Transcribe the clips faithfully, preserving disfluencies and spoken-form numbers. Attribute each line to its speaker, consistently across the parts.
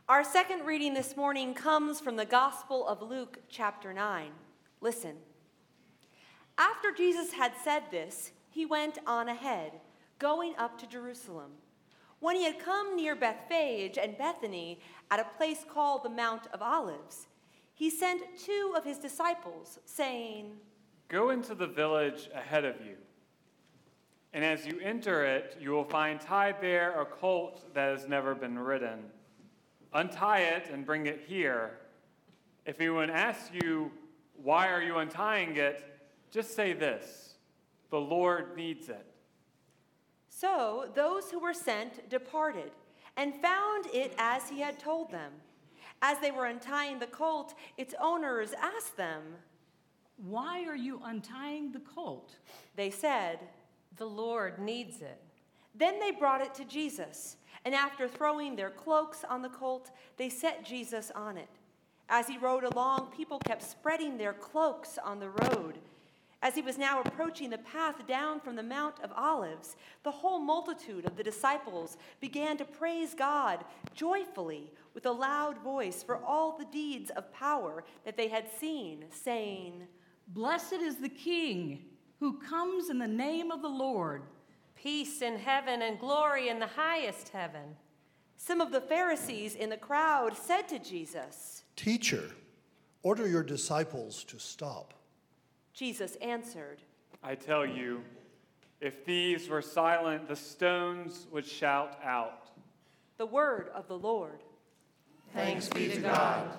Speaker 1: Our second reading this morning comes from the Gospel of Luke, chapter nine. Listen. After Jesus had said this, he went on ahead, going up to Jerusalem. When he had come near Bethphage and Bethany, at a place called the Mount of Olives, he sent two of his disciples, saying,
Speaker 2: "Go into the village ahead of you, and as you enter it, you will find tied there a colt that has never been ridden. Untie it and bring it here. If anyone asks you, 'Why are you untying it?' just say this, 'The Lord needs it.'"
Speaker 1: So those who were sent departed and found it as he had told them. As they were untying the colt, its owners asked them,
Speaker 3: "Why are you untying the colt?"
Speaker 1: They said,
Speaker 4: "The Lord needs it."
Speaker 1: Then they brought it to Jesus, and after throwing their cloaks on the colt, they set Jesus on it. As he rode along, people kept spreading their cloaks on the road. As he was now approaching the path down from the Mount of Olives, the whole multitude of the disciples began to praise God joyfully with a loud voice for all the deeds of power that they had seen, saying,
Speaker 3: "Blessed is the King who comes in the name of the Lord.
Speaker 4: Peace in heaven and glory in the highest heaven."
Speaker 1: Some of the Pharisees in the crowd said to Jesus,
Speaker 5: "Teacher, order your disciples to stop."
Speaker 1: Jesus answered,
Speaker 2: "I tell you, if these were silent, the stones would shout out."
Speaker 1: The word of the Lord.
Speaker 6: Thanks be to God.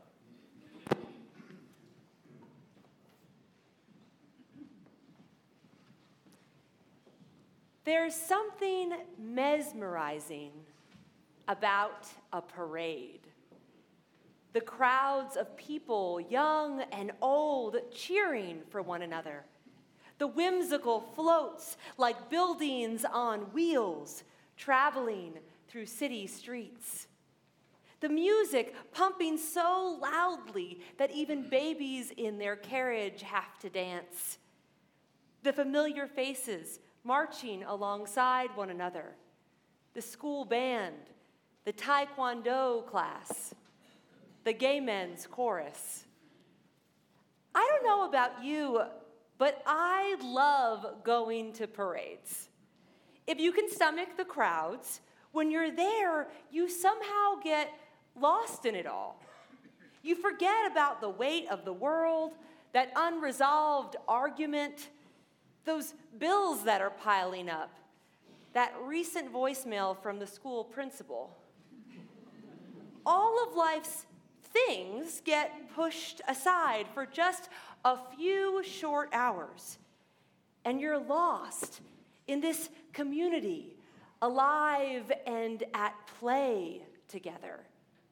Speaker 1: There's something mesmerizing about a parade. The crowds of people, young and old, cheering for one another. The whimsical floats like buildings on wheels, traveling through city streets. The music pumping so loudly that even babies in their carriage have to dance. The familiar faces marching alongside one another. The school band, the taekwondo class, the gay men's chorus. I don't know about you, but I love going to parades. If you can stomach the crowds, when you're there, you somehow get lost in it all. You forget about the weight of the world, that unresolved argument, those bills that are piling up, that recent voicemail from the school principal. All of life's things get pushed aside for just a few short hours, and you're lost in this community, alive and at play together.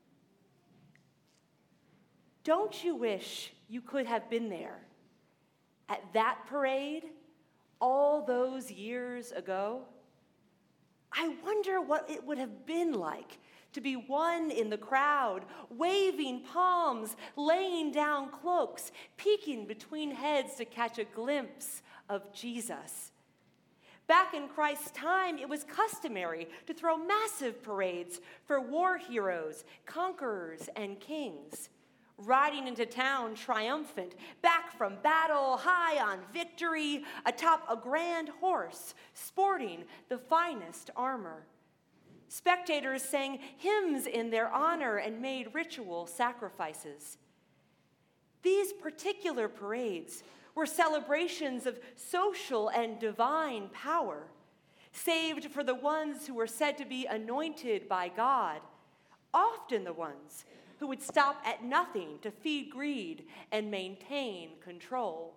Speaker 1: Don't you wish you could have been there at that parade all those years ago? I wonder what it would have been like to be one in the crowd, waving palms, laying down cloaks, peeking between heads to catch a glimpse of Jesus. Back in Christ's time, it was customary to throw massive parades for war heroes, conquerors, and kings, riding into town triumphant, back from battle, high on victory, atop a grand horse, sporting the finest armor. Spectators sang hymns in their honor and made ritual sacrifices. These particular parades were celebrations of social and divine power, saved for the ones who were said to be anointed by God, often the ones who would stop at nothing to feed greed and maintain control.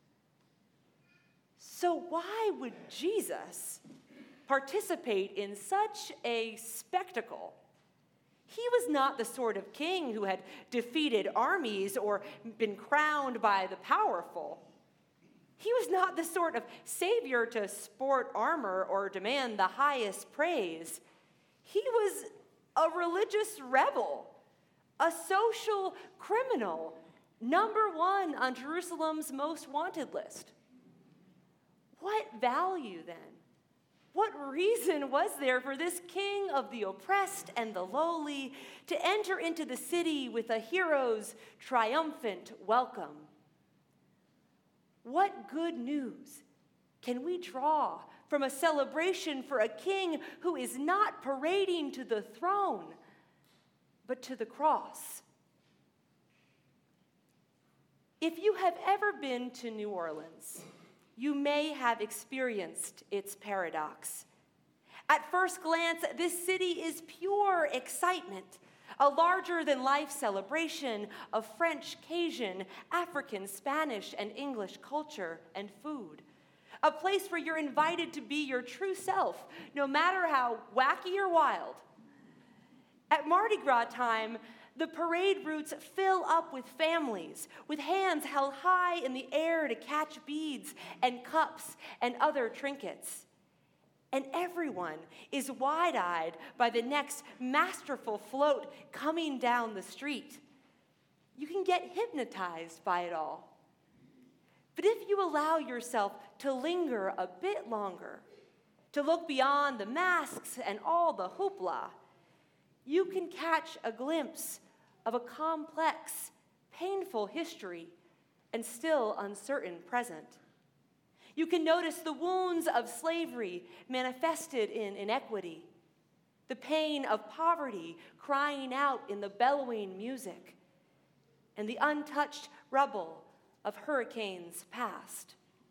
Speaker 1: So why would Jesus participate in such a spectacle? He was not the sort of king who had defeated armies or been crowned by the powerful. He was not the sort of savior to sport armor or demand the highest praise. He was a religious rebel, a social criminal, number one on Jerusalem's most wanted list. What value, then, What reason was there for this king of the oppressed and the lowly to enter into the city with a hero's triumphant welcome? What good news can we draw from a celebration for a king who is not parading to the throne, but to the cross? If you have ever been to New Orleans, you may have experienced its paradox. At first glance, this city is pure excitement, a larger-than-life celebration of French, Cajun, African, Spanish, and English culture and food. A place where you're invited to be your true self, no matter how wacky or wild. At Mardi Gras time, the parade routes fill up with families, with hands held high in the air to catch beads and cups and other trinkets. And everyone is wide-eyed by the next masterful float coming down the street. You can get hypnotized by it all. But if you allow yourself to linger a bit longer, to look beyond the masks and all the hoopla, you can catch a glimpse of a complex, painful history and still uncertain present. You can notice the wounds of slavery manifested in inequity, the pain of poverty crying out in the bellowing music, and the untouched rubble of hurricanes past.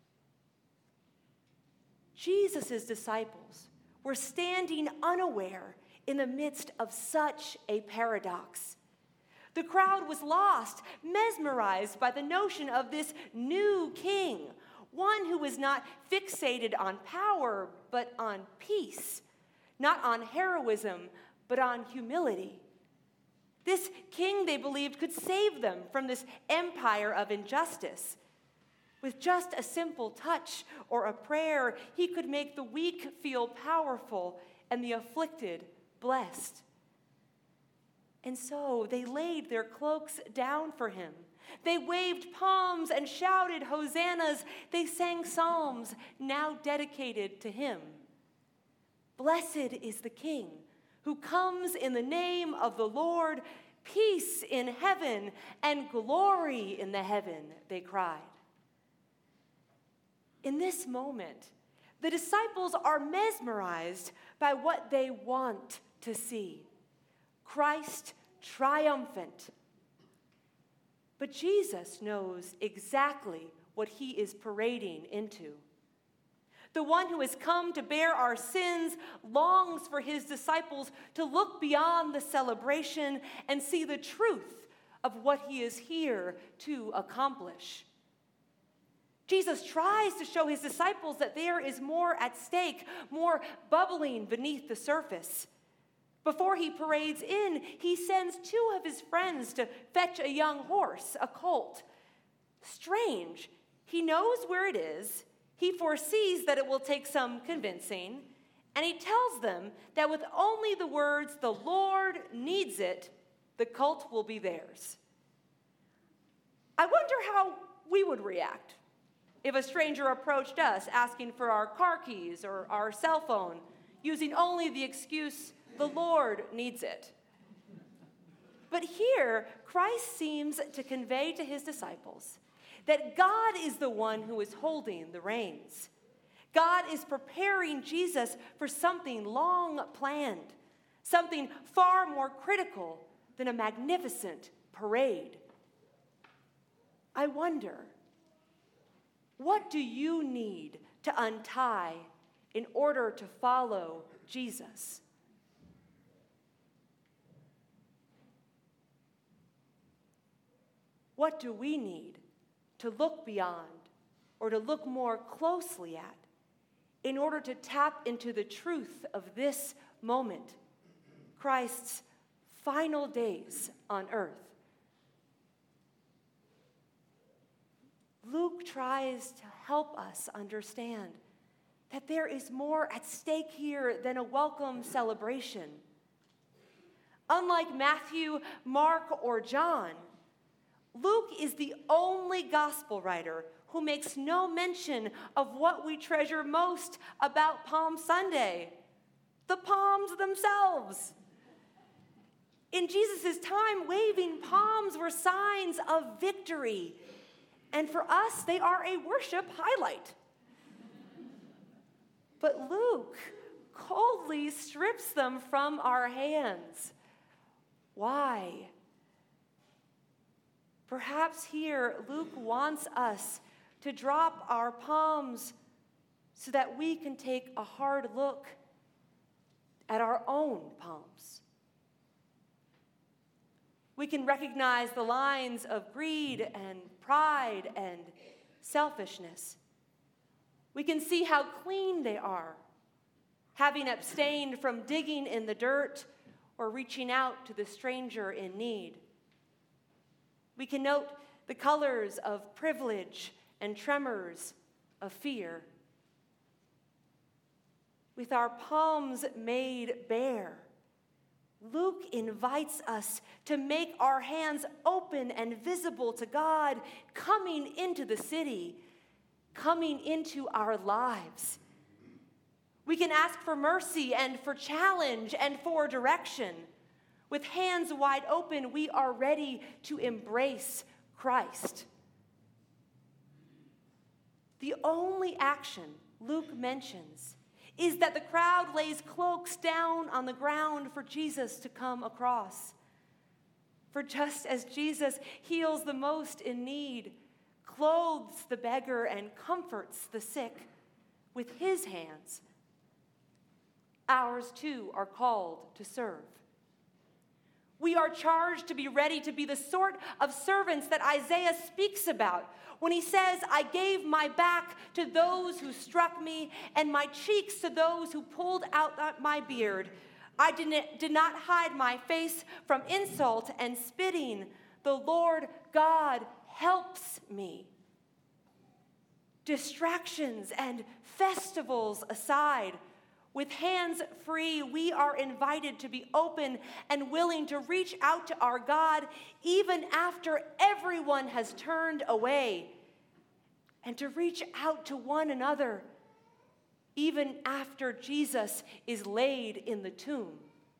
Speaker 1: Jesus' disciples were standing unaware in the midst of such a paradox. The crowd was lost, mesmerized by the notion of this new king, one who was not fixated on power, but on peace, not on heroism, but on humility. This king, they believed, could save them from this empire of injustice. With just a simple touch or a prayer, he could make the weak feel powerful and the afflicted blessed. And so they laid their cloaks down for him. They waved palms and shouted hosannas. They sang psalms now dedicated to him. Blessed is the King who comes in the name of the Lord, peace in heaven and glory in the heaven, they cried. In this moment, the disciples are mesmerized by what they want to see. Christ triumphant. But Jesus knows exactly what he is parading into. The one who has come to bear our sins longs for his disciples to look beyond the celebration and see the truth of what he is here to accomplish. Jesus tries to show his disciples that there is more at stake, more bubbling beneath the surface. Before he parades in, he sends two of his friends to fetch a young horse, a colt. Strange, he knows where it is, he foresees that it will take some convincing, and he tells them that with only the words, "The Lord needs it," the colt will be theirs. I wonder how we would react if a stranger approached us asking for our car keys or our cell phone, using only the excuse, "The Lord needs it." But here, Christ seems to convey to his disciples that God is the one who is holding the reins. God is preparing Jesus for something long planned, something far more critical than a magnificent parade. I wonder, what do you need to untie in order to follow Jesus? What do we need to look beyond or to look more closely at in order to tap into the truth of this moment, Christ's final days on earth? Luke tries to help us understand that there is more at stake here than a welcome celebration. Unlike Matthew, Mark, or John, Luke is the only gospel writer who makes no mention of what we treasure most about Palm Sunday, the palms themselves. In Jesus' time, waving palms were signs of victory, and for us, they are a worship highlight. But Luke coldly strips them from our hands. Why? Perhaps here, Luke wants us to drop our palms so that we can take a hard look at our own palms. We can recognize the lines of greed and pride and selfishness. We can see how clean they are, having abstained from digging in the dirt or reaching out to the stranger in need. We can note the colors of privilege and tremors of fear. With our palms made bare, Luke invites us to make our hands open and visible to God, coming into the city, coming into our lives. We can ask for mercy and for challenge and for direction. With hands wide open, we are ready to embrace Christ. The only action Luke mentions is that the crowd lays cloaks down on the ground for Jesus to come across. For just as Jesus heals the most in need, clothes the beggar, and comforts the sick with his hands, ours too are called to serve. We are charged to be ready to be the sort of servants that Isaiah speaks about when he says, I gave my back to those who struck me and my cheeks to those who pulled out my beard. I did not hide my face from insult and spitting. The Lord God helps me. Distractions and festivals aside, with hands free, we are invited to be open and willing to reach out to our God even after everyone has turned away, and to reach out to one another even after Jesus is laid in the tomb.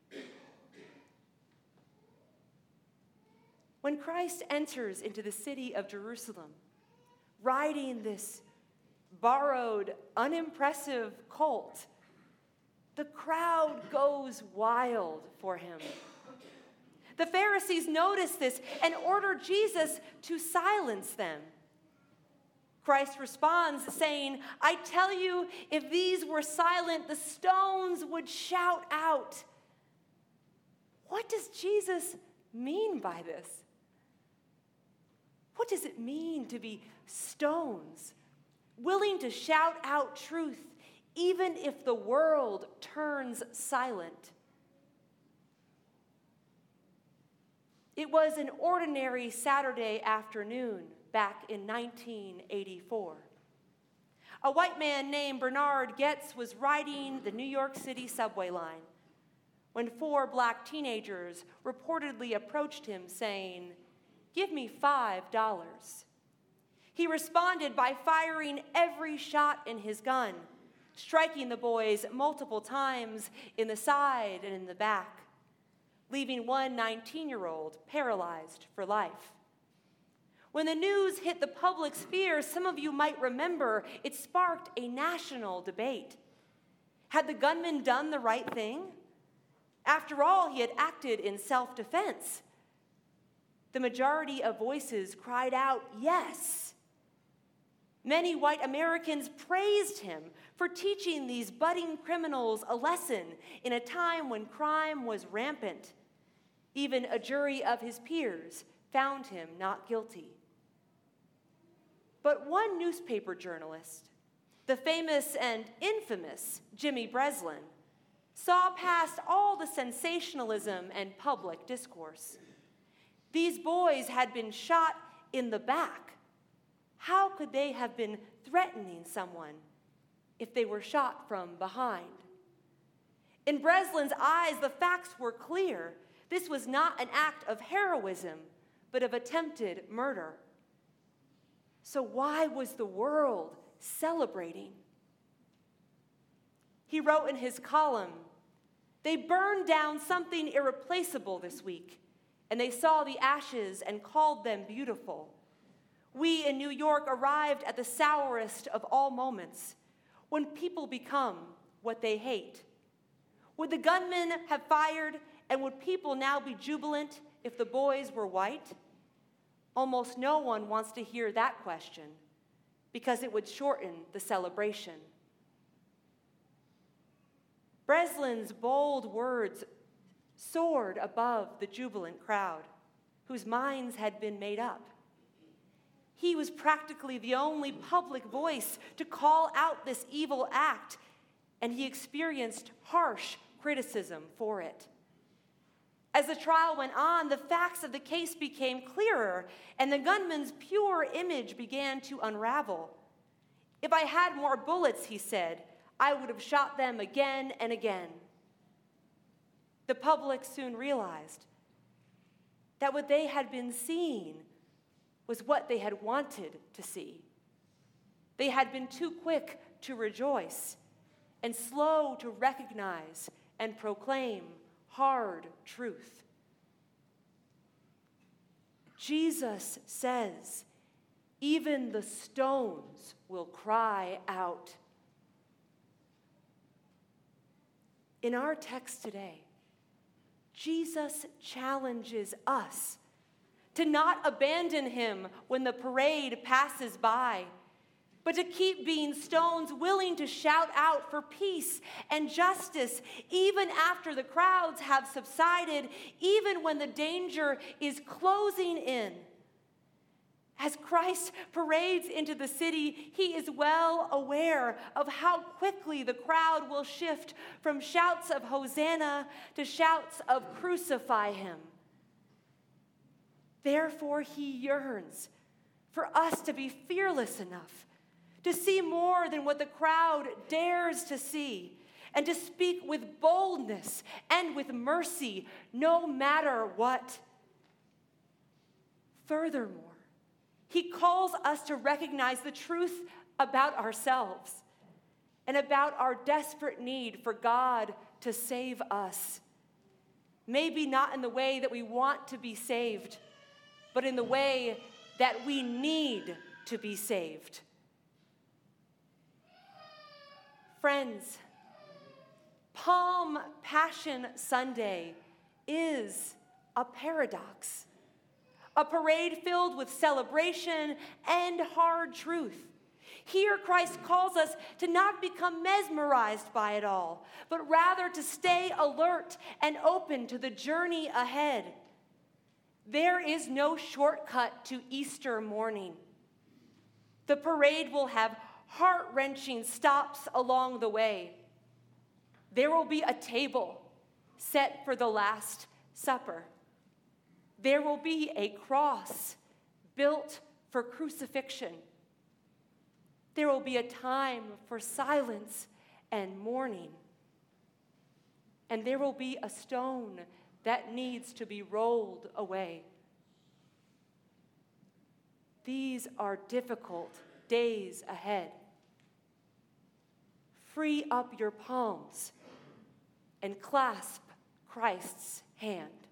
Speaker 1: When Christ enters into the city of Jerusalem, riding this borrowed, unimpressive colt, the crowd goes wild for him. The Pharisees notice this and order Jesus to silence them. Christ responds saying, I tell you, if these were silent, the stones would shout out. What does Jesus mean by this? What does it mean to be stones, willing to shout out truth, even if the world turns silent? It was an ordinary Saturday afternoon back in nineteen eighty-four. A white man named Bernard Goetz was riding the New York City subway line when four black teenagers reportedly approached him saying, "Give me five dollars." He responded by firing every shot in his gun, striking the boys multiple times in the side and in the back, leaving one nineteen-year-old paralyzed for life. When the news hit the public sphere, some of you might remember it sparked a national debate. Had the gunman done the right thing? After all, he had acted in self-defense. The majority of voices cried out, yes. Many white Americans praised him for teaching these budding criminals a lesson in a time when crime was rampant. Even a jury of his peers found him not guilty. But one newspaper journalist, the famous and infamous Jimmy Breslin, saw past all the sensationalism and public discourse. These boys had been shot in the back. How could they have been threatening someone if they were shot from behind? In Breslin's eyes, the facts were clear. This was not an act of heroism, but of attempted murder. So why was the world celebrating? He wrote in his column, "They burned down something irreplaceable this week, and they saw the ashes and called them beautiful. We in New York arrived at the sourest of all moments, when people become what they hate. Would the gunmen have fired, and would people now be jubilant if the boys were white? Almost no one wants to hear that question, because it would shorten the celebration." Breslin's bold words soared above the jubilant crowd, whose minds had been made up. He was practically the only public voice to call out this evil act, and he experienced harsh criticism for it. As the trial went on, the facts of the case became clearer, and the gunman's pure image began to unravel. "If I had more bullets," he said, "I would have shot them again and again." The public soon realized that what they had been seeing was what they had wanted to see. They had been too quick to rejoice and slow to recognize and proclaim hard truth. Jesus says, "Even the stones will cry out." In our text today, Jesus challenges us to not abandon him when the parade passes by, but to keep being stones willing to shout out for peace and justice even after the crowds have subsided, even when the danger is closing in. As Christ parades into the city, he is well aware of how quickly the crowd will shift from shouts of Hosanna to shouts of crucify him. Therefore, he yearns for us to be fearless enough to see more than what the crowd dares to see, and to speak with boldness and with mercy, no matter what. Furthermore, he calls us to recognize the truth about ourselves and about our desperate need for God to save us. Maybe not in the way that we want to be saved, but in the way that we need to be saved. Friends, Palm Passion Sunday is a paradox. A parade filled with celebration and hard truth. Here, Christ calls us to not become mesmerized by it all, but rather to stay alert and open to the journey ahead. There is no shortcut to Easter morning. The parade will have heart-wrenching stops along the way. There will be a table set for the Last Supper. There will be a cross built for crucifixion. There will be a time for silence and mourning. And there will be a stone that needs to be rolled away. These are difficult days ahead. Free up your palms and clasp Christ's hand.